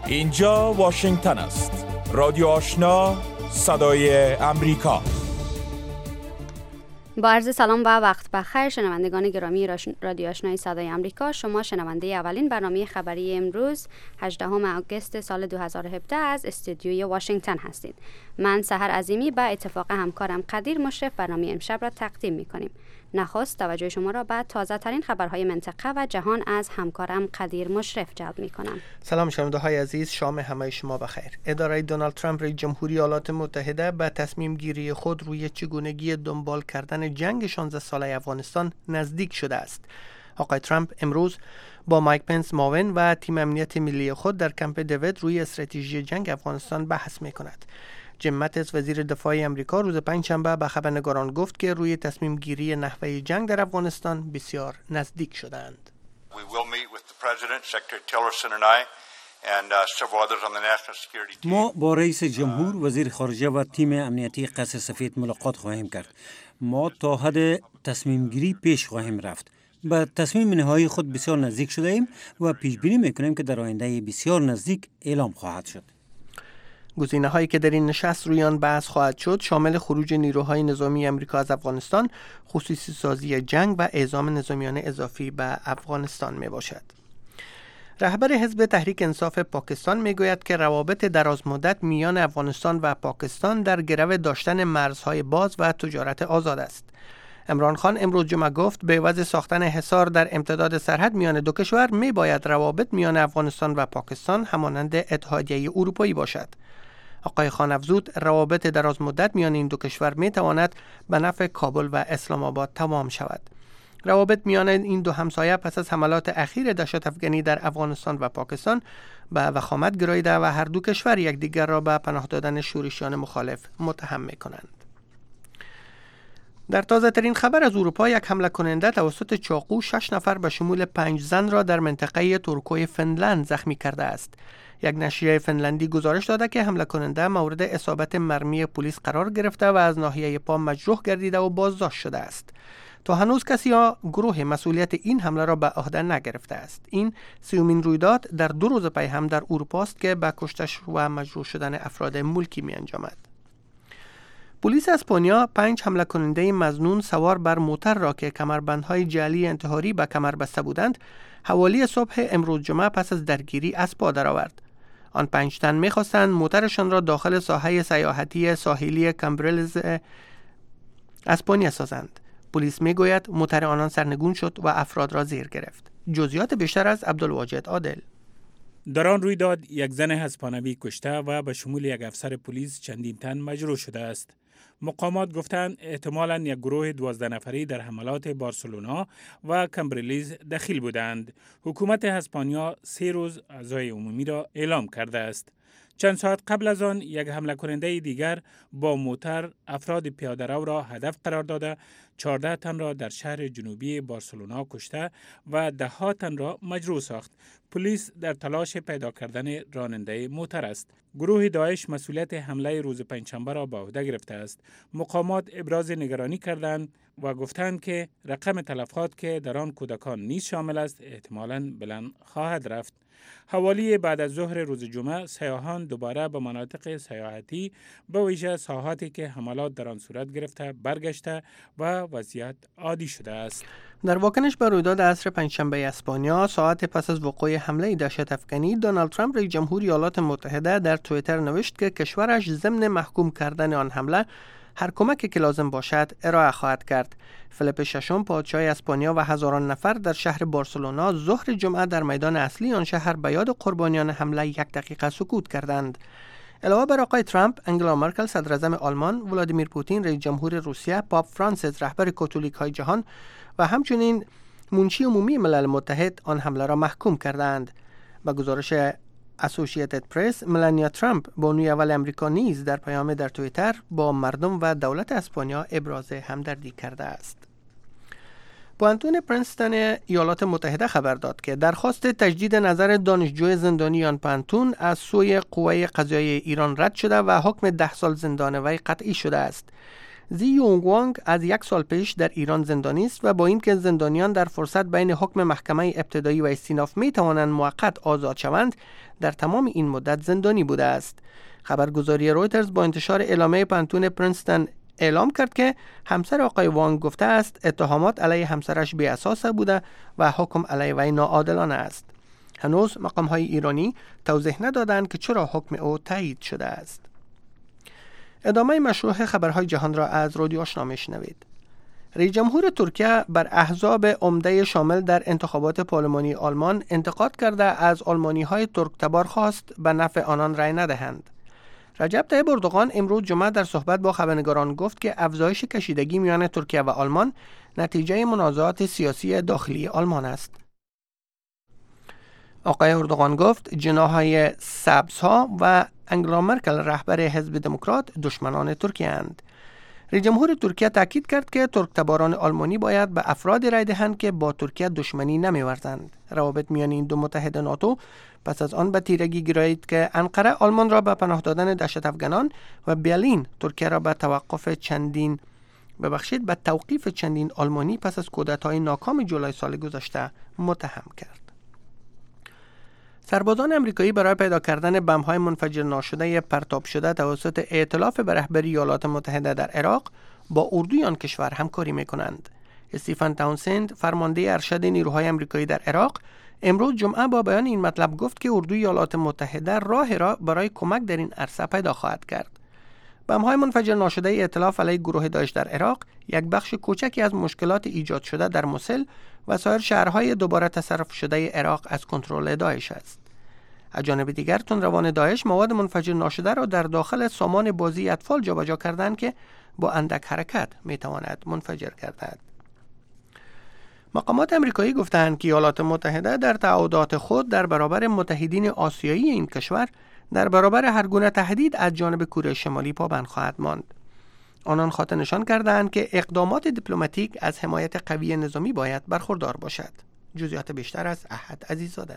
اینجا واشنگتن است. رادیو آشنا، صدای امریکا. با عرض سلام و وقت بخیر شنوندگان گرامی رادیو آشنای صدای امریکا، شما شنونده اولین برنامه خبری امروز 18 آگوست سال 2017 از استودیوی واشنگتن هستید. من سحر عظیمی به اتفاق همکارم قدیر مشرف برنامه امشب را تقدیم می‌کنیم. نخست توجه شما را به تازه ترین خبرهای منطقه و جهان از همکارم قدیر مشرف جلب می‌کنم. سلام شنونده‌های عزیز، شام همه شما بخیر. اداره دونالد ترامپ رئیس جمهوری ایالات متحده به تصمیم گیری خود روی چگونگی دنبال کردن جنگ 16 ساله افغانستان نزدیک شده است. آقای ترامپ امروز با مایک پنس معاون و تیم امنیت ملی خود در کمپ دیوید روی استراتژی جنگ افغانستان بحث می‌کند. جیم ماتیس وزیر دفاع امریکا روز پنجشنبه به خبرنگاران گفت که روی تصمیم گیری نحوه جنگ در افغانستان بسیار نزدیک شدند. ما با رئیس جمهور، وزیر خارجه و تیم امنیتی قصر سفید ملاقات خواهیم کرد. ما تا حد تصمیم گیری پیش خواهیم رفت. به تصمیم نهایی خود بسیار نزدیک شده ایم و پیش بینی میکنیم که در آینده بسیار نزدیک اعلام خواهد شد. گزینه‌هایی که در این نشست روی آن بحث خواهد شد شامل خروج نیروهای نظامی امریکا از افغانستان، خصوصی سازی جنگ و اعزام نظامیان اضافی به افغانستان می باشد. رهبر حزب تحریک انصاف پاکستان می گوید که روابط درازمدت میان افغانستان و پاکستان در گرو داشتن مرزهای باز و تجارت آزاد است. عمران خان امروز جمعه گفت به عوض ساختن حصار در امتداد سرحد میان دو کشور می باید روابط میان افغانستان و پاکستان همانند اتحادیه اروپایی باشد. آقای خان افزود روابط درازمدت میان این دو کشور می تواند به نفع کابل و اسلام آباد تمام شود. روابط میان این دو همسایه پس از حملات اخیر دهشت افغانی در افغانستان و پاکستان به وخامت گراییده و هر دو کشور یکدیگر را به پناه دادن شورشیان مخالف متهم می کنند. در تازه ترین خبر از اروپا، یک حمله کننده توسط چاقو 6 نفر به شمول 5 زن را در منطقه تورکوی فنلند زخمی کرده است. یک نشریه فنلندی گزارش داده که حمله کننده مورد اصابت مرمی پلیس قرار گرفته و از ناحیه پا مجروح گردیده و بازداشت شده است. تا هنوز کسی یا گروه مسئولیت این حمله را به عهده نگرفته است. این سومین رویداد در 2 روز پی هم در اروپا است که به کشتش و مجروح شدن افراد ملکی می انجامد. پلیس اسپانیا 5 حمله کننده مظنون سوار بر موتر را که کمربندهای جعلی انتحاری به کمر بسته بودند حوالی صبح امروز جمعه پس از درگیری از پا درآورد. آن 5 تن می‌خواستند موترشان را داخل ساحه سیاحتی ساحلی کامبرلز اسپانیا سازند. پلیس میگوید موتر آنان سرنگون شد و افراد را زیر گرفت. جزئیات بیشتر از عبدالواجد عادل. در آن رویداد یک زن اسپانیایی کشته و به شمول یک افسر پلیس چندین تن مجروح شده است. مقامات گفتند احتمالاً یک گروه 12 نفری در حملات بارسلونا و کامبرلیز دخیل بودند. حکومت اسپانیا 3 روز عزای عمومی را اعلام کرده است. چند ساعت قبل از آن یک حمله کننده دیگر با موتر افراد پیاده رو را هدف قرار داده 14 تن را در شهر جنوبی بارسلونا کشته و 10 تن را مجروح ساخت. پلیس در تلاش پیدا کردن راننده موتر است. گروه داعش مسئولیت حمله روز پنجشنبه را به عهده گرفته است. مقامات ابراز نگرانی کردند و گفتند که رقم تلفات که در آن کودکان نیز شامل است احتمالاً بلند خواهد رفت. حوالی بعد از ظهر روز جمعه سیاحان دوباره به مناطق سیاحتی به ویژه ساحاتی که حملات در آن صورت گرفته برگشته و وضعیت عادی شده است. در واکنش به رویداد عصر پنجشنبه اسپانیا ساعت پس از وقوع حمله دهشت افغانی، دونالد ترامپ رئیس جمهوری ایالات متحده در توییتر نوشت که کشورش ضمن محکوم کردن آن حمله هر کمکی که لازم باشد ارائه خواهد کرد. فلیپ ششم پادشاه اسپانیا و هزاران نفر در شهر بارسلونا ظهر جمعه در میدان اصلی آن شهر به یاد قربانیان حمله 1 دقیقه سکوت کردند. علاوه بر آقای ترامپ، انگلا مرکل صدر اعظم آلمان، ولادیمیر پوتین رئیس جمهور روسیه، پاپ فرانسیس رهبر کاتولیک های جهان و همچنین منشی عمومی ملل متحد آن حمله را محکوم کردند. با گزارش اسوسییتد پرس، ملانیا ترامپ بانوی اول امریکا نیز در پیام در توییتر با مردم و دولت اسپانیا ابراز همدردی کرده است. پوانتون پرنستون ایالات متحده خبر داد که درخواست تجدید نظر دانشجوی زندانی آن پوانتون از سوی قوه قضاییه ایران رد شده و حکم 10 سال زندان وی قطعی شده است. زی یونگ وانگ از 1 سال پیش در ایران زندانی است و با اینکه زندانیان در فرصت بین حکم محکمه ابتدایی و استیناف می توانند موقت آزاد شوند، در تمام این مدت زندانی بوده است. خبرگزاری رویترز با انتشار اعلامیه پانتون پرینستون اعلام کرد که همسر آقای وانگ گفته است اتهامات علیه همسرش بی اساس بوده و حکم علیه وی ناعادلانه است. هنوز مقام‌های ایرانی توضیح ندادند که چرا حکم او تایید شده است. ادامه مشروع خبرهای جهان را از رادیو آشنا میشنوید. رئیس جمهور ترکیه بر احزاب عمده شامل در انتخابات پارلمانی آلمان انتقاد کرده از آلمانی‌های ترک تبار خواست به نفع آنان رأی ندهند. رجب طیب اردوغان امروز جمعه در صحبت با خبرنگاران گفت که افزایش کشیدگی میان ترکیه و آلمان نتیجه منازعات سیاسی داخلی آلمان است. آقای اردوغان گفت جناح‌های سبزها و انگلا مرکل رهبر حزب دموکرات دشمنان ترکیه اند. رئیس جمهور ترکیه تاکید کرد که ترک تباران آلمانی باید به افرادی رای دهند که با ترکیه دشمنی نمی‌ورزند. روابط میان این دو متحد ناتو پس از آن به تیرگی گرایید که انقره آلمان را به پناه دادن دهشت افغانان و برلین ترکیه را به توقیف چندین آلمانی پس از کودتای ناکام جولای سال گذشته متهم کرد. سربازان امریکایی برای پیدا کردن بم‌های منفجر ناشده پرتاب شده توسط ائتلاف به رهبری ایالات متحده در عراق با اردوی آن کشور همکاری می‌کنند. استیفن تاونسند، فرمانده ارشد نیروهای امریکایی در عراق، امروز جمعه با بیان این مطلب گفت که اردوی ایالات متحده راه را برای کمک در این عرصه پیدا خواهد کرد. بم‌های منفجر ناشده ائتلاف علیه گروه داعش در عراق یک بخش کوچکی از مشکلات ایجاد شده در موسل و سایر شهرهای دوباره تصرف شده عراق از کنترل داعش است. از جانب دیگر تندروان داعش مواد منفجر ناشده را در داخل سامان بازی اطفال جابجا کردند که با اندک حرکت میتواند منفجر گردد. مقامات امریکایی گفتند که ایالات متحده در تعهدات خود در برابر متحدین آسیایی این کشور در برابر هر گونه تهدید از جانب کره شمالی پابند خواهد ماند. آنان خاطر نشان کردند که اقدامات دیپلماتیک از حمایت قوی نظامی باید برخوردار باشد. جزئیات بیشتر از احد عزیزاده.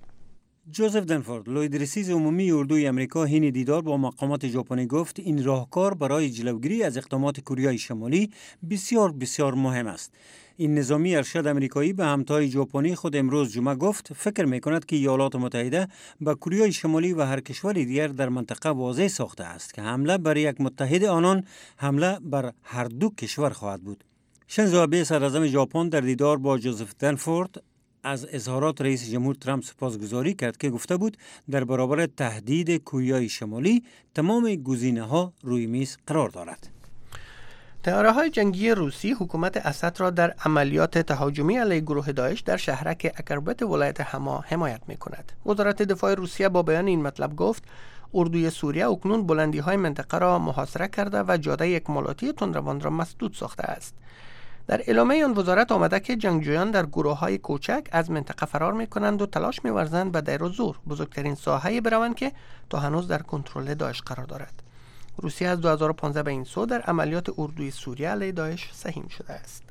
جوزف دنفورد، لویدرسیز عمومی اردوی امریکا حین دیدار با مقامات ژاپنی گفت این راهکار برای جلوگیری از اقدامات کره شمالی بسیار مهم است. این نظامی ارشد امریکایی به همتای ژاپنی خود امروز جمعه گفت فکر می‌کند که ایالات متحده به کره شمالی و هر کشور دیگر در منطقه واضح ساخته است که حمله بر یک متحد آنان حمله بر هر دو کشور خواهد بود. شینزو آبه صدراعظم ژاپن در دیدار با جوزف دنفورد از اظهارات رئیس جمهور ترامپ سپاسگزاری کرد که گفته بود در برابر تهدید کره شمالی تمام گزینه‌ها روی میز قرار دارد. طیاره‌های جنگی روسی حکومت اسد را در عملیات تهاجمی علیه گروه داعش در شهرک اکربت ولایت حما حمایت می‌کند. وزارت دفاع روسیه با بیان این مطلب گفت اردوی سوریه اکنون بلندی‌های منطقه را محاصره کرده و جاده اکمالاتی تندروان را مسدود ساخته است. در اعلامیه آن وزارت آمده که جنگجویان در گروه‌های کوچک از منطقه فرار می‌کنند و تلاش می‌ورزند به دیر و زور بزرگترین ساحه‌ای بروند که تا هنوز در کنترل داعش قرار دارد. روسیه از 2015 به این سو در عملیات اردوی سوریه علیه داعش سهیم شده است.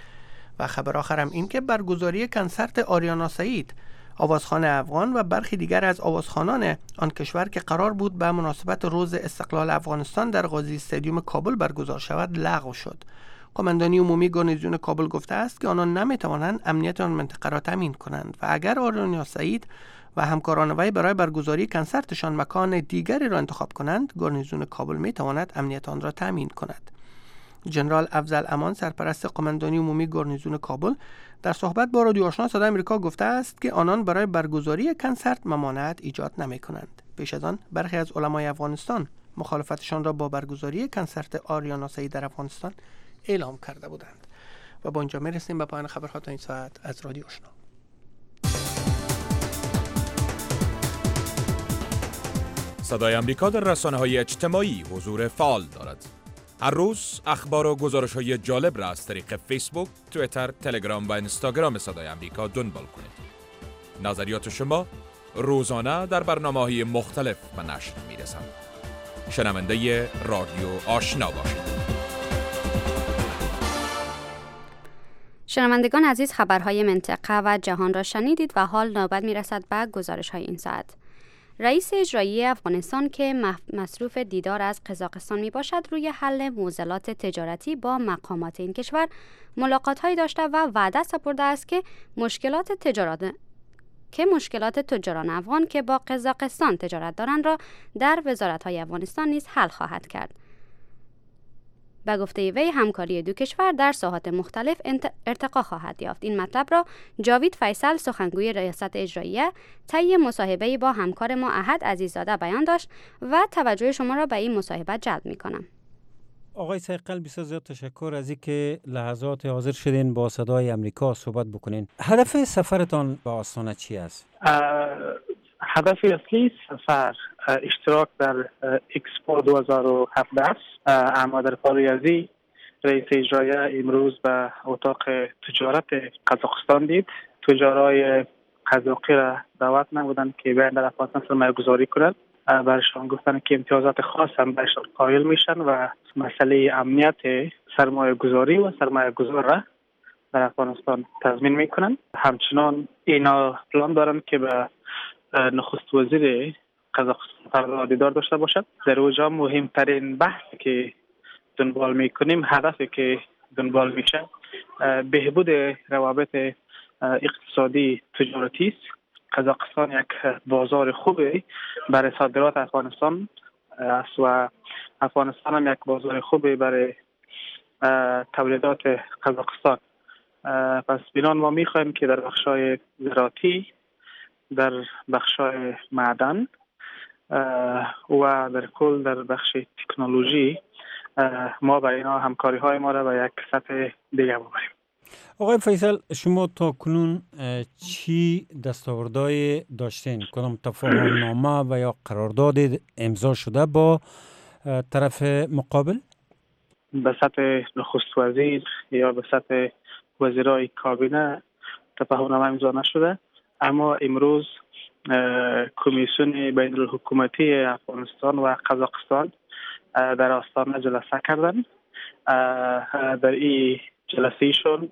و خبر آخر هم این که برگزاری کنسرت آریانا سعید، آوازخوان افغان و برخی دیگر از آوازخوانان آن کشور که قرار بود به مناسبت روز استقلال افغانستان در قاضی استادیوم کابل برگزار شود لغو شد. قماندانی عمومی گارنیزون کابل گفته است که آنان نمیتوانند امنیت آن منطقه را تامین کنند و اگر آریانا سعید و همکاران وی برای برگزاری کنسرتشان مکان دیگری را انتخاب کنند، گارنیزون کابل میتواند امنیت آن را تامین کند. ژنرال افضل امان، سرپرست قماندانی عمومی گارنیزون کابل، در صحبت با رادیو آشنا صدای آمریکا گفته است که آنان برای برگزاری کنسرت ممانعت ایجاد نمی‌کنند. پیش از آن برخی از علمای افغانستان مخالفتشان را با برگزاری کنسرت آریانا سعید در افغانستان اعلام کرده بودند. و با اینجا میرسیم به پایان خبرها تا این ساعت از رادیو آشنا. صدای آمریکا در رسانه‌های اجتماعی حضور فعال دارد. هر روز اخبار و گزارش‌های جالب را از طریق فیسبوک، توییتر، تلگرام و اینستاگرام صدای آمریکا دنبال کنید. نظریات شما روزانه در برنامه‌های مختلف به نشر می‌رسند. شنونده رادیو آشنا باشید. شنوندگان عزیز، خبرهای منطقه و جهان را شنیدید و حال نوبت می‌رسد به گزارش‌های این ساعت. رئیس اجرایی افغانستان که مصروف دیدار از قزاقستان می باشد روی حل معضلات تجارتی با مقامات این کشور ملاقات‌هایی داشته و وعده سپرده است که مشکلات تجاران افغان که با قزاقستان تجارت دارند را در وزارت‌های افغانستان نیز حل خواهد کرد. به گفته وی همکاری دو کشور در ساحات مختلف ارتقا خواهد یافت. این مطلب را جاوید فیصل سخنگوی ریاست اجراییه طی مصاحبه‌ای با همکار ما احد عزیزاده بیان داشت و توجه شما را به این مصاحبه جلب می‌کنم. آقای سیقل بسیار زیاد تشکر از اینکه لحظات حاضر شدین با صدای امریکا صحبت بکنین. هدف سفرتان به آستانه چی است؟ هدف اصلی سفر اشتراک در اکسپو 2017 است. اما در پای ازی رئیس اجرایی امروز به اتاق تجارت قزاقستان دید. تجارای قزاقی را دعوت نمودند که بیاین در افغانستان سرمایه گذاری کنند. برشان گفتن که امتیازات خاص هم برشان قائل میشن و مسئله امنیت سرمایه گذاری و سرمایه گذار را در افغانستان تضمین میکنن. همچنان اینا پلان دارن که به نخست وزیر قزاقستان دیدار داشته باشد. در اوجا مهمترین بحثی که دنبال میکنیم، هدفی که دنبال میشه بهبود روابط اقتصادی تجارتی است. قزاقستان یک بازار خوبی برای صادرات افغانستان است و افغانستان هم یک بازار خوبی برای تولیدات قزاقستان. پس بنان ما میخوایم که در بخشای زراعتی، در بخشای معدن و در کل در بخش تکنولوژی ما با اینا همکاری های ما را به یک سطح دیگه ببریم. آقای فیصل، شما تا کنون چی دستاوردهای داشتین؟ کدام تفاهم نامه و یا قرارداد امضا شده با طرف مقابل؟ به سطح نخست وزیر یا به سطح وزیرای کابینه تفاهم نامه امضا نشده، اما امروز کمیسیون بین الحکومتی افغانستان و قزاقستان در آستانه جلسه کردن. در این جلسهشون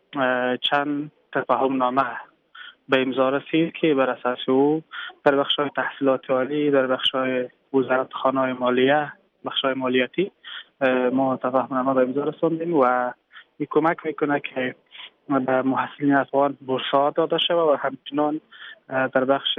چند تفاهم نامه به امضا رسید که بر اساس او در بخش‌های تحصیلات عالی، در بخش‌های وزارتخانه مالیه، بخش‌های مالیاتی ما تفاهم نامه به امضا رساندیم و این کمک میکنه که به محصلین افغان بورس‌ها داده شود و همچنان در بخش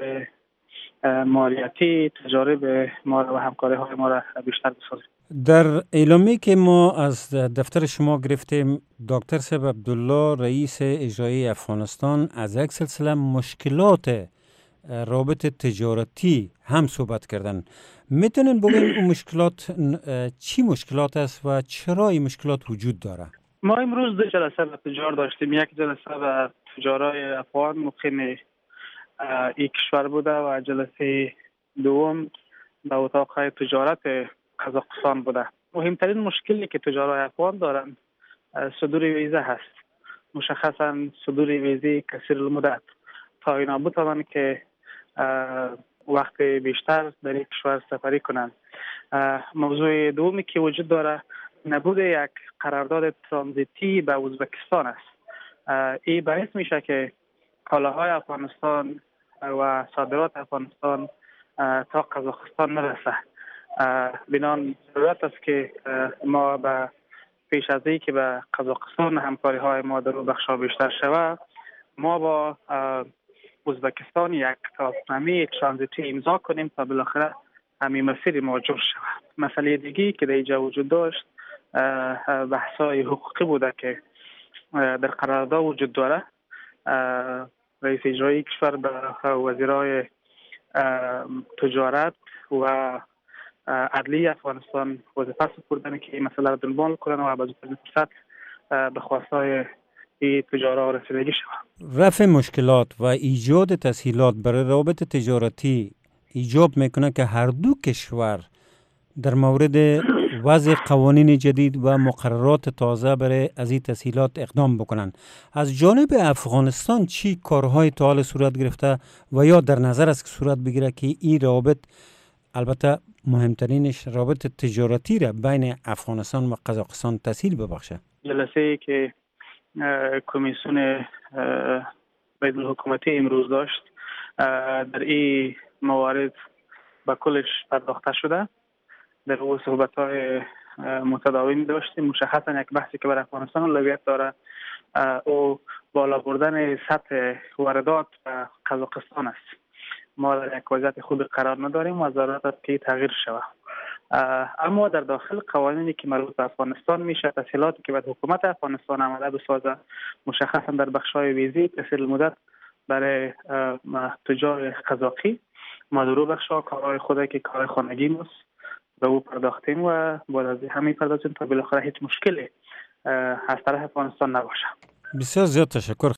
مالیاتی تجاری به ما و همکاری‌های ما را بیشتر بسازیم. در اعلامی که ما از دفتر شما گرفتیم، دکتر صاحب عبدالله رئیس اجرایی افغانستان از یک سلسله مشکلات رابط تجارتی هم صحبت کردن. میتونین بگین اون مشکلات چی مشکلات است و چرا این مشکلات وجود داره؟ ما امروز دو جلسه به تجار داشتیم. یک جلسه به تجارای افغان مقیم این کشور بوده و جلسه دوم به اتاق تجارت قزاقستان بوده. مهمترین مشکلی که تجارای افغان دارن صدور ویزه هست، مشخصا صدور ویزه کثیر المدت، تا اینا بتوانند که وقت بیشتر در این کشور سفری کنند. موضوع دومی که وجود داره نبود یک قرارداد ترانزیتی به ازبکستان است. این باعث میشه که کالاهای افغانستان و صادرات افغانستان تا قزاقستان نرسه. بنان ضرورت است که ما به پیش از این که به قزاقستان همکاری های ما در بخش بیشتر شود، ما با ازبکستان یک توافقنامه ترانزیتی امضا کنیم تا بالاخره همین مسیر ما جور شود. مسئله دیگی که در اینجا وجود داشت بحث‌های حقوقی بوده که در قرارداد وجود داره. رئیس اجرایی کشور به وزیرای تجارت و عدلیه افغانستان وظیفه سپردن که این مسئله را دنبال کنن و با فرصت به خواستای این تجارا رسیدگی شود. رفع مشکلات و ایجاد تسهیلات برای روابط تجارتی ایجاب میکنه که هر دو کشور در مورد وضع قوانین جدید و مقررات تازه برای از این تسهیلات اقدام بکنن. از جانب افغانستان چی کارهای تا حال صورت گرفته و یا در نظر است که صورت بگیره که این روابط، البته مهمترینش رابط تجارتی را بین افغانستان و قزاقستان تسهیل ببخشه؟ جلسه‌ای که کمیسیون بین الحکومتی امروز داشت در این موارد به کلش پرداخته شده. در او صحبت‌های متداوم داشتیم. مشخصا یک بحثی که بر افغانستان اولویت داره او بالا بردن سطح واردات و قزاقستان است. ما در یک وضعیت خوب قرار نداریم و ضرورت است که تغییر شود. اما در داخل قوانینی که مربوط به افغانستان میشه، تسهیلاتی که به حکومت افغانستان آمده بسازه، مشخصا در بخش‌های ویزی، تسهیل مدت برای تجار قزاقی، ما در بخش‌ها کارهای خود که کار خانگی است به او پرداختیم و بعد از همین پرداختیم تا بالاخره هیچ مشکلی از طرف افغانستان نباشه. بسیار زیاد تشکر.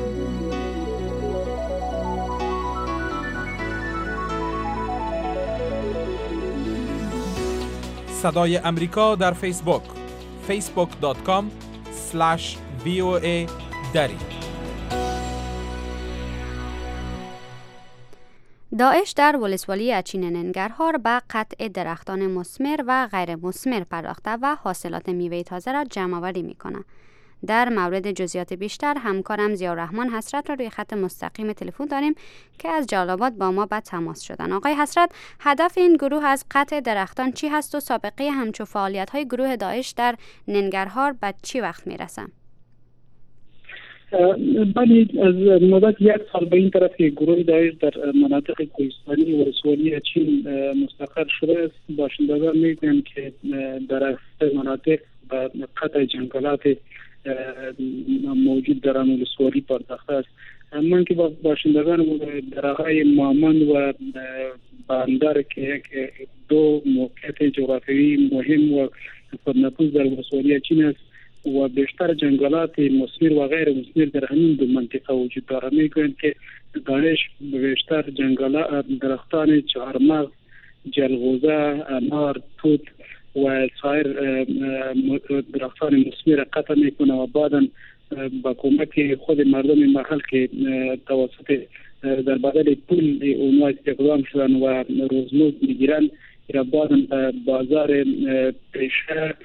صدای امریکا در فیسبوک facebook.com/VOA دری. داعش در ولسوالی اچین ننگرهار به قطع درختان مثمر و غیر مثمر پرداخته و حاصلات میوه تازه را جمع آوری می‌کند. در مورد جزئیات بیشتر همکارم ضیاءالرحمن حسرت را روی خط مستقیم تلفن داریم که از جلال‌آباد با ما به تماس شدن. آقای حسرت، هدف این گروه از قطع درختان چی هست و سابقه همچو فعالیت‌های گروه داعش در ننگرهار به چی وقت می‌رسه؟ بله، از مدت 1 سال به این طرف که گروه داعش در مناطق کوهستانی و ولسوالی چین مستقر شده است. باشندگان میگن که در اکثر مناطق به قطع جنگلات موجود در آن ولسوالی پرداخته است. من که با باشندگان دره‌های مامند و بندر که یک دو موقعیت جغرافیایی مهم و پرنفوذ در ولسوالی چین است و بیشتر جنگلات مثمر و غیر مثمر در همین دو منطقه وجود دارد. میگویند که داعش بیشتر جنگلات درختان چهارمغز، جلغوزه، انار، توت و سایر درختان مثمر قطع میکنه و بعدا با کمک خود مردم محل که توسط در بدل پول اونها استخدام شدن و روزمزد میگیرن را بعدا بازار پیشه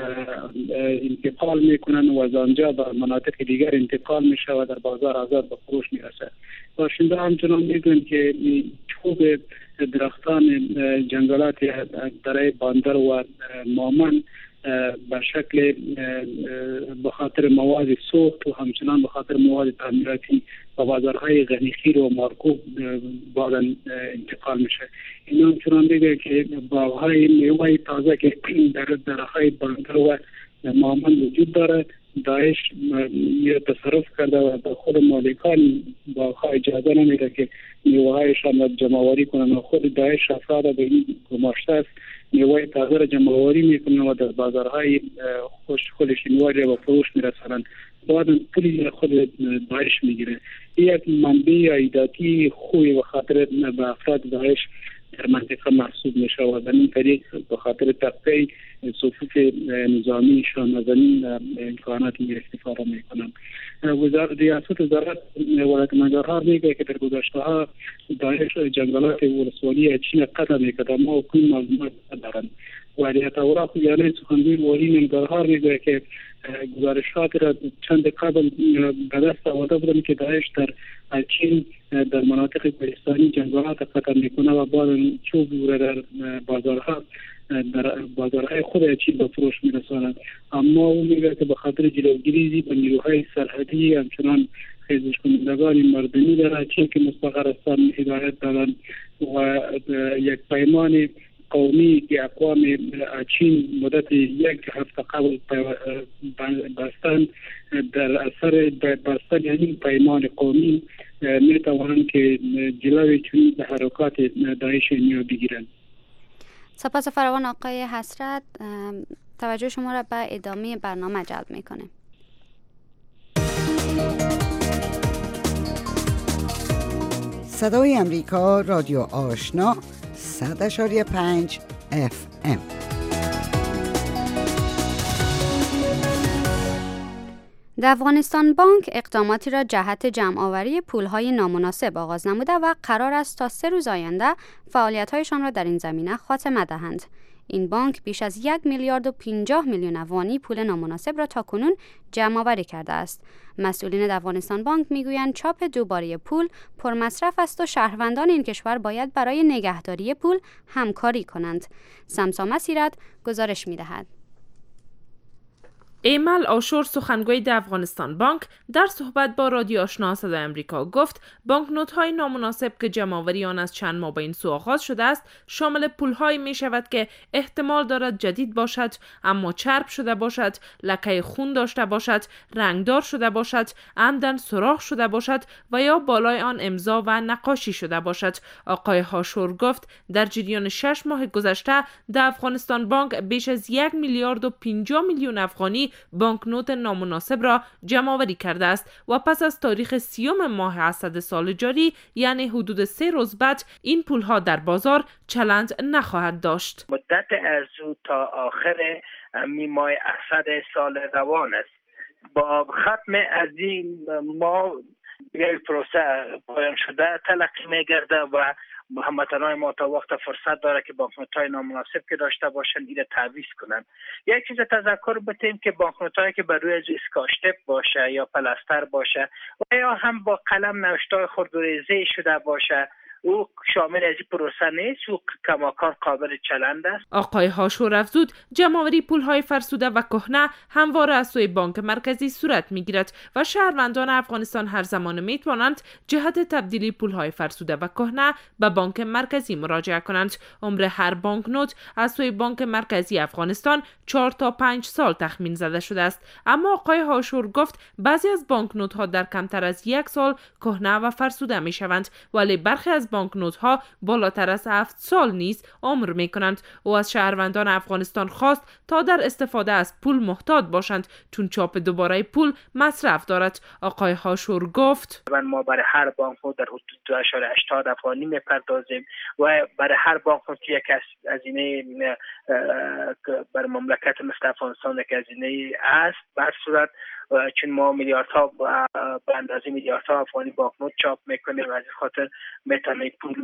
انتقال میکنن و از آنجا به مناطق دیگر انتقال میشه و در بازار آزاد به فروش میرسه. باشنده همچنان میگن که چوب درختان جنگلات برای بندر و مامن به شکل به خاطر مواد سوخت و همچنان به خاطر مواد تعمیراتی و بازارهای غنیخیر و مارکوب بعدا انتقال میشه. این همچنان دیگه که باغهای میوه تازه که در درهای بندر و مامن وجود داره، داعش یه تصرف کرده و به خود مالکان باغها اجازه نمیده که میوهایشان را جمع‌آوری کنند و خود داعش افراد به این گماشته است میوه تازه را جمع‌آوری میکنند و در بازارهای خودشینواری را به فروش میرسانند. بعد پولی خود داعش میگیره. یک منبع عایداتی خوبی به خاطر به افراد داعش در منطقه محسوب میشه و در این طریق به خاطر تقویت صفوف نظامیشان از این امکانات استفاده میکنند. ریاست زراعت ولایت ننگرهار میگه که در گذشته‌ها داعش جنگلات ولسوالی چین قطع میکرد اما حکومت معلومات ندارند. ولیت اوراق یعنی سخنگوی والی ننگرهار میگه که گزارشات را چند قبل به دست آورده بودن که داعش در چین در مناطق کوهستانی جنگلات قطع میکنه و بعد چوب را در بازارهای خود چین به فروش میرساند. اما او میگه که به خاطر جلوگیری به نیروهای سرحدی همچنان خیزش کنندگان مردمی در چین که مستقر هستند هدایت دادن و یک پیمان قومی که اقوام چین مدت 1 هفته قبل بستن در اثر بستن یعنی پیمان قومی میتوانند که جلوی چنین تحرکات داعش را بگیرند. سپاس فراوان آقای حسرت. توجه شما را به ادامه برنامه جلب میکنه. صدای امریکا رادیو آشنا 100.5 FM. در افغانستان بانک اقداماتی را جهت جمع‌آوری پول‌های نامناسب آغاز نموده و قرار است تا 3 روز آینده فعالیت‌هایشان را در این زمینه خاتمه دهند. این بانک بیش از 1 میلیارد و 50 میلیون افغانی پول نامناسب را تاکنون جمع آوری کرده است. مسئولین در افغانستان بانک میگویند چاپ دوباره پول پرمصرف است و شهروندان این کشور باید برای نگهداری پول همکاری کنند. سمسا مسیرت گزارش می‌دهد. ایمل آشور سخنگوی در افغانستان بانک در صحبت با رادیو آشنا صدای آمریکا گفت بانکنوت‌های نامناسب که جمع‌آوری آن از چند ماه به این سو آغاز شده است شامل پول‌هایی می‌شود که احتمال دارد جدید باشد اما چرب شده باشد، لکه خون داشته باشد، رنگدار شده باشد، عمدن سوراخ شده باشد و یا بالای آن امضا و نقاشی شده باشد. آقای هاشور گفت در جریان 6 ماه گذشته در افغانستان بانک بیش از 1 میلیارد و 50 میلیون افغانی بانکنوت نامناسب را جمع آوری کرده است و پس از تاریخ 30 ماه اسد سال جاری یعنی حدود 3 روز بعد این پولها در بازار چلند نخواهد داشت. مدت ارزو تا آخر ماه اسد سال روان است. با ختم از این ما یک پروسه پایان شده تلقی می‌گرده و هموطنان ما تا وقت فرصت داره که بانکنوت‌های نامناسب که داشته باشن ایره تعویض کنن. یک چیز تذکر بدیم که بانکنوت‌هایی که بر روی اسکاچ تپ باشه یا پلاستر باشه و یا هم با قلم نوشته‌های خرد و ریزی شده باشه او شامل از این پروسه نیست و کماکان قابل چلند است. آقای هاشور افزود جمع‌آوری پول‌های فرسوده و کهنه همواره از سوی بانک مرکزی صورت می‌گیرد و شهروندان افغانستان هر زمان می‌توانند جهت تبدیلی پول‌های فرسوده و کهنه به بانک مرکزی مراجعه کنند. عمر هر بانکنوت از سوی بانک مرکزی افغانستان 4 تا 5 سال تخمین زده شده است، اما آقای هاشور گفت بعضی از بانکنوت‌ها در کمتر از 1 سال کهنه و فرسوده می‌شوند ولی برخی از بانکنوت‌ها بالاتر از 7 سال نیز عمر می‌کنند. او از شهروندان افغانستان خواست تا در استفاده از پول محتاط باشند چون چاپ دوباره پول مصرف دارد. آقای هاشور گفت ما برای هر بانکنوت در حدود 2.80 افغانی می‌پردازیم و برای هر بانکنوت یک هزینه بر مملکت مثل افغانستان یک هزینه است. بر صورت چون ما میلیاردها به اندازه میلیاردها افغانی بانکنوت چاپ میکنیم و از خاطر میتونه پول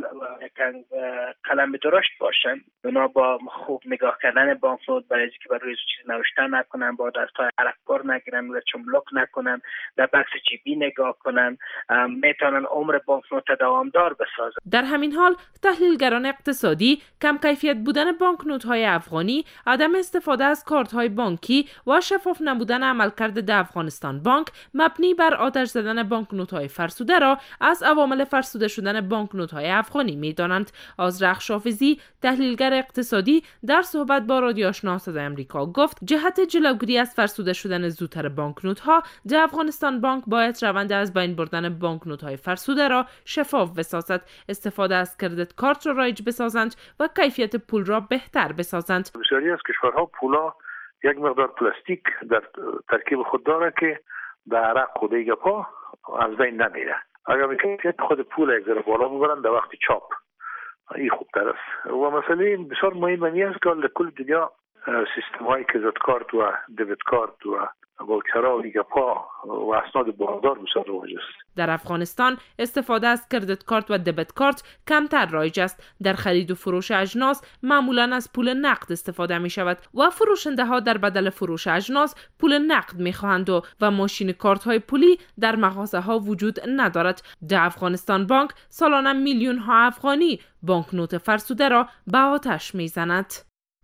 قلم درشت باشن. اونا با خوب نگاه کردن بانکنوت برای اینکه بر روی چیز نوشتن نکنن، با دستای عرقبار نگیرن و چملک نکنن، در بکس جیبی نگاه کنن، میتونن عمر بانکنوت دوامدار بسازن. در همین حال تحلیلگران اقتصادی کم کیفیت بودن بانکنوت های افغانی، عدم استفاده از کارت های بانکی و شفاف نبودن عملکرد در افغانستان بانک مبنی بر آتش زدن بانکنوت های فرسوده را از عوامل فرسوده شدن بانکنوت های افغانی می‌دانند. آذرخش حافظی تحلیلگر اقتصادی در صحبت با رادیو آشنا صدای آمریکا گفت جهت جلوگیری از فرسوده شدن زودتر بانکنوت ها در افغانستان بانک باید روند از بین بردن بانکنوت های فرسوده را شفاف بسازد، استفاده از کردیت کارت را رایج بسازند و کیفیت پول را بهتر بسازند. بسیاری از کشورها پولا یک مقدار پلاستیک در ترکیب خود داره که در عرق و دیگه پا از بین نمیره. اگر میکنید خود پول یک ذره بالا ببرن در وقت چاپ این خوبتر است. و مسئله بسیار مهم است که در کل دنیا سیستم های کریدیت کارت و دبیت کارت و واوچرها و دیگه پا و اسناد باردار بسیار رایج است. در افغانستان استفاده از کریدیت کارت و دبیت کارت کمتر رایج است. در خرید و فروش اجناس معمولاً از پول نقد استفاده می شود و فروشنده ها در بدل فروش اجناس پول نقد می خواهند و ماشین کارت های پولی در مغازه ها وجود ندارد. در افغانستان بانک سالانه میلیون ها افغانی بانکنوت فرسوده را به آتش می زند.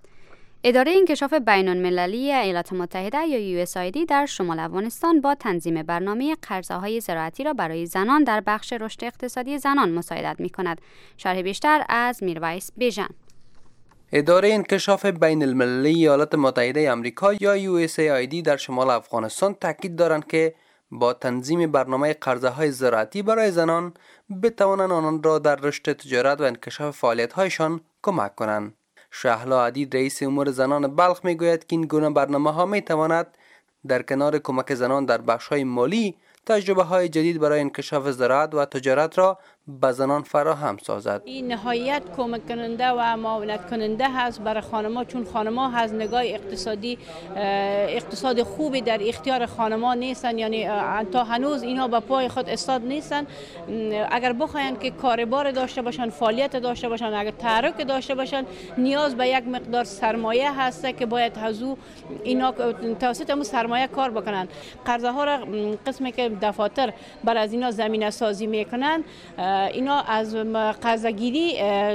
اداره انکشاف بین‌المللی ایالات متحده یا USAID در شمال افغانستان با تنظیم برنامه قرضه‌های زراعتی را برای زنان در بخش رشد اقتصادی زنان مساعدت می‌کند. شرح بیشتر از میرویس بیژن. اداره انکشاف بین‌المللی ایالات متحده آمریکا یا USAID در شمال افغانستان تاکید دارند که با تنظیم برنامه قرضه‌های زراعتی برای زنان بتوانند آنان را در رشد تجارت و انکشاف فعالیت‌هایشان کمک کنند. شهلا عدید رئیس امور زنان بلخ میگوید که این گونه برنامه‌ها میتواند در کنار کمک زنان در بخش‌های مالی تجربه‌های جدید برای انکشاف زراعت و تجارت را به زنان فراهم سازد. این نهایت کمک کننده و معاونت کننده هست برای خانم‌ها، چون خانم‌ها از نگاه اقتصاد خوبی در اختیار خانم‌ها نیستن، یعنی تا هنوز اینا به پای خود استاد نیستن. اگر بخواین که کاربار داشته باشن، فعالیت داشته باشن، اگر تحرک داشته باشن، نیاز به یک مقدار سرمایه هست که باید هزو اینا توسط همون سرمایه کار بکنن. قرضه ها را قسمی که دفاتر بر از اینا زمینه سازی میکنن، اینا از قرضگیری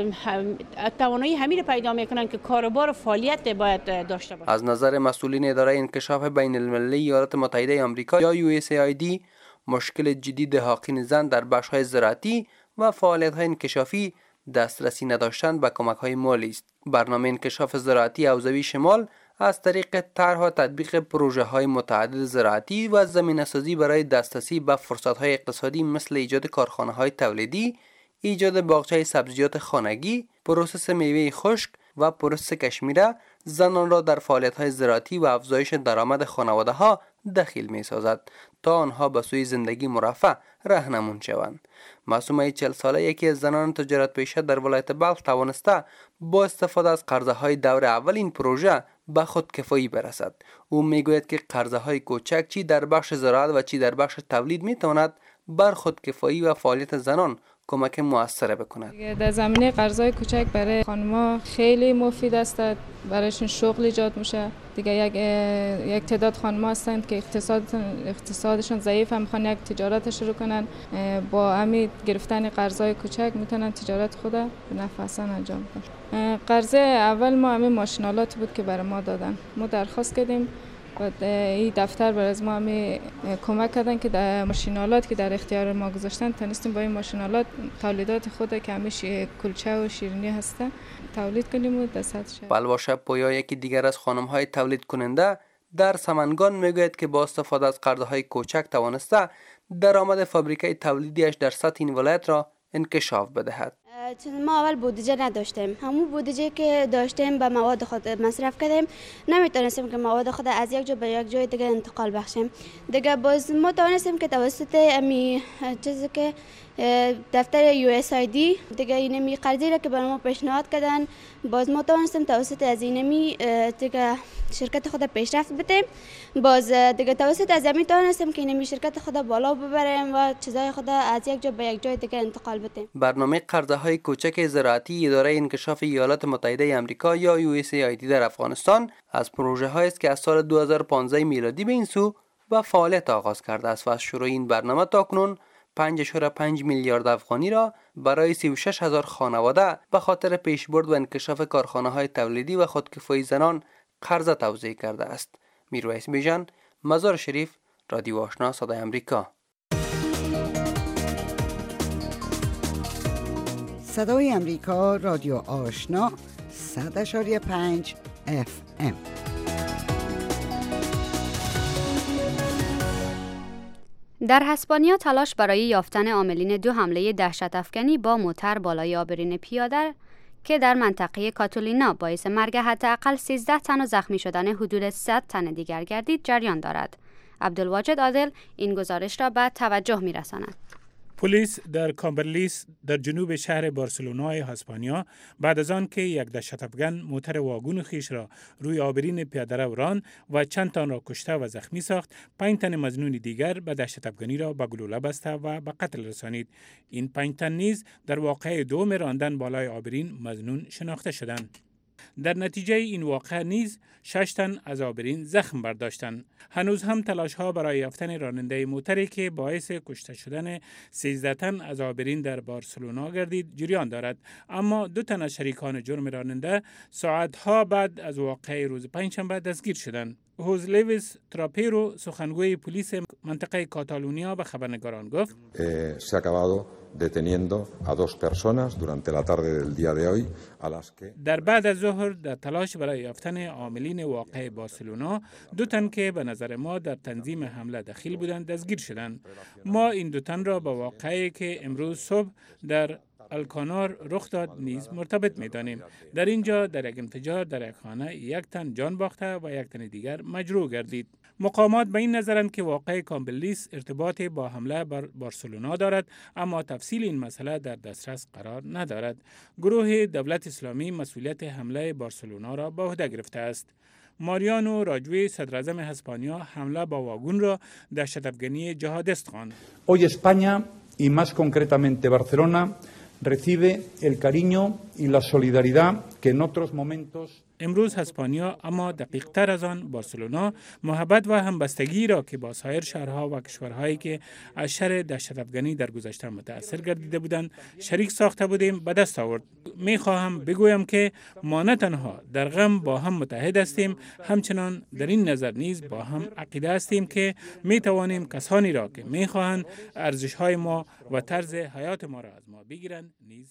توانایی همین پیدا میکنن که کاربار فعالیت باید داشته باشن. از نظر مسئولین اداره انکشاف بین المللی ایالات متحده آمریکا یا USAID، مشکل جدید حاقین زن در بخش‌های زراعتی و فعالیت‌های انکشافی دسترسی نداشتن به کمک‌های مالی است. برنامه انکشاف زراعتی حوزوی شمال از طریق طرح و تطبیق پروژه‌های متعدد زراعتی و زمینه‌سازی برای دسترسی به فرصت‌های اقتصادی مثل ایجاد کارخانه‌های تولیدی، ایجاد باغچه سبزیجات خانگی، پروسس میوه خشک و پروسس کشمیره زنان را در فعالیت‌های زراعتی و افزایش درآمد خانواده‌ها دخیل می‌سازد تا آنها به سوی زندگی مرفه راهنمون شوند. معصومه 40 ساله یکی از زنان تجارت پیشه در ولایت بلخ توانسته با استفاده از قرضه‌های دور اول این پروژه به خودکفایی برسد. او میگوید که قرضه‌های کوچک چی در بخش زراعت و چی در بخش تولید میتواند بر خودکفایی و فعالیت زنان کمک موثر بکند. در زمینه قرضای کوچک برای خانم‌ها خیلی مفید است، برایشون شغل ایجاد میشه. دیگه یک تعداد خانم‌ها هستند که اقتصادشون ضعیف، هم میخوان یک تجارت شروع کنن، با همین گرفتن قرضای کوچک میتونن تجارت خود به نفع حسن انجام کنن. قرضه اول ما همین ماشینالات بود که برای ما دادن. ما درخواست کردیم و این دفتر برای از ما همین کمک کردن که در ماشینالات که در اختیار ما گذاشتن تونستیم با این ماشینالات تولیدات خود که همیشه کلچه و شیرینی هسته تولید کنیم و دست شد. بلواشه پویا یکی دیگر از خانم‌های تولید کننده در سمنگان میگوید که با استفاده از قرضه‌های کوچک توانسته درآمد فابریکه تولیدیش در سطح این ولایت را انکشاف بدهد. چون ما اول بودجه نداشتیم، همون بودجه که داشتیم به مواد خود مصرف کردیم، نمیتونستیم که مواد خود از یک جا به یک جای دیگه انتقال بخشیم. دیگه باز ما توانستیم که توسط امی چیزی که دفتر USAID دیگه اینمی قرضی را که برای ما پیشنهاد کردن، باز ما توانستیم توسط از اینمی دیگه شرکت خود پیشرفت بدیم. باز دیگه توسط از همین توانستیم که اینمی شرکت خود بالا ببریم و چیزای خود از یک جا به یک جای دیگه انتقال بدیم. برنامه قرضه‌های کوچک زراعتی اداره انکشاف ایالات متحده آمریکا یا USAID در افغانستان از پروژه‌هایی است که از سال 2015 میلادی به این سو به فعالیت آغاز کرده است و از شروع این برنامه تاکنون 5.5 میلیارد افغانی را برای 36,000 خانواده به خاطر پیشبرد و انکشاف کارخانه‌های تولیدی و خودکفایی زنان قرضه توزیع کرده است. میرویس بیژن، مزار شریف، رادیو آشنا صدای آمریکا. صدای آمریکا، رادیو آشنا 100.5 FM. در اسپانیا تلاش برای یافتن عاملین 2 حمله دهشت افکنی با موتر بالای آبرین پیاده که در منطقه کاتولینا باعث مرگ حداقل 13 تن و زخمی شدن حدود 100 تن دیگر گردید جریان دارد. عبدالواجد عادل این گزارش را به توجه می‌رساند. پلیس در کامبرلیس در جنوب شهر بارسلونای اسپانیا بعد از آن که یک دهشت افکن موتر واگن خیش را روی آبرین پیاده‌رو راند و چند تن را کشته و زخمی ساخت، 5 تن مظنون دیگر به دهشت افکنی را به گلوله بسته و به قتل رسانید. این 5 تن نیز در واقعه دوم راندن بالای آبرین مظنون شناخته شدند. در نتیجه این واقعه نیز 6 تن از آبرین زخم برداشتند. هنوز هم تلاش ها برای یافتن راننده موتری که باعث کشته شدن 13 تن از آبرین در بارسلونا گردید جریان دارد، اما 2 تن از شریکان جرم راننده ساعتها بعد از واقعه روز پنجشنبه دستگیر شدند. هوز لیویس تراپیرو سخنگوی پلیس منطقه کاتالونیا به خبرنگاران گفت se ha acabado deteniendo a 2 personas durante la tarde del día de hoy a las que در بعد از ظهر در تلاش برای یافتن عاملین واقع بارسلونا 2 تن که به نظر ما در تنظیم حمله دخیل بودند دستگیر شدند. ما این 2 تن را با واقعی که امروز صبح در الکانار رخ داد نیز مرتبط می‌دانیم. در اینجا در یک انفجار در یک خانه 1 تن جان باخته و 1 تن دیگر مجروح گردید. مقامات به این نظرند که واقعه کامبلیس ارتباطی با حمله بر بارسلونا دارد، اما تفصیل این مسئله در دسترس قرار ندارد. گروه دولت اسلامی مسئولیت حمله بارسلونا را به عهده گرفته است. ماریانو راجوی صدراعظم اسپانیا حمله با واگن را دهشت‌افکنی جهادیست خواند. Hoy España y más concretamente Barcelona recibe el cariño y la solidaridad que en otros momentos. امروز اسپانیا اما دقیق تر از آن بارسلونا محبت و همبستگی را که با سایر شهرها و کشورهایی که از شر دهشت‌افکنی در گذشته متأثر گردیده بودند شریک ساخته بودیم به دست آورد. می خواهم بگویم که ما نه تنها در غم با هم متحد هستیم، همچنان در این نظر نیز با هم عقیده هستیم که می توانیم کسانی را که می خواهند ارزش‌های ما و طرز حیات ما را از ما بگیرند نیز